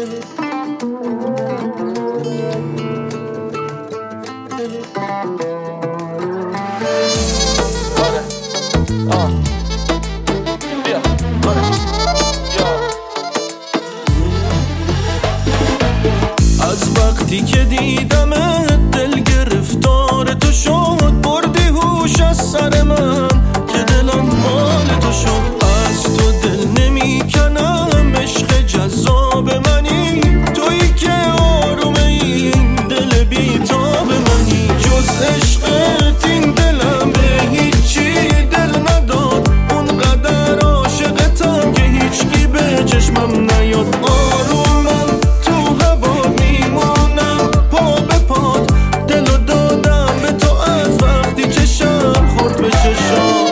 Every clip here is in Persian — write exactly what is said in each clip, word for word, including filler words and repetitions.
از وقتی که دیدمت دل گرفتار تو شد، بردی هوش از سر من که دلم مال تو شد. از تو دل نمی کنم، عشق جذاب منی، تویی که آروم این دل بیتاب منی. جز عشقت این دلم به هیچی دل نداد، اونقدر عاشقتم که هیچکی به چشمم نیاد. آرومم تو هوا میمونم پا به پات، دلو دادم به تو از وقتی چشم خورد به چشم.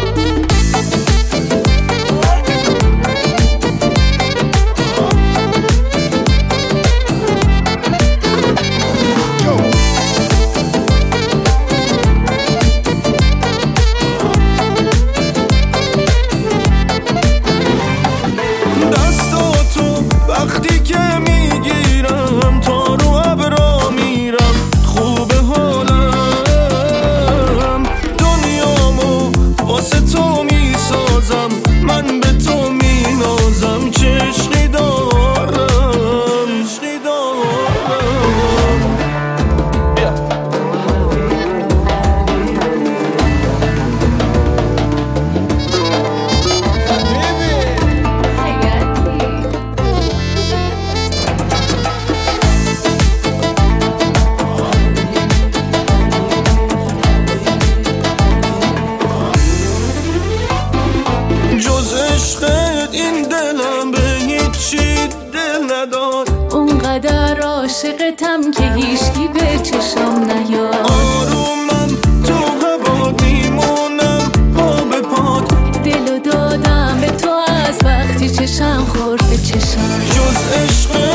دستاتو وقتی که میگیرم تا رو ابرا میرم، خوب حالم دنیامو واسه تو میسازم، من به تو مینازم. چه عشقی دارم، عشقی دارم. جز عشقت این دلم به هیچی دل نداد، اونقدر عاشقتم که هیچکی به چشم نیاد. آرومم تو هوا میمونم پا به پات، دلو دادم به تو از وقتی چشم خورد به چشم. جز عشق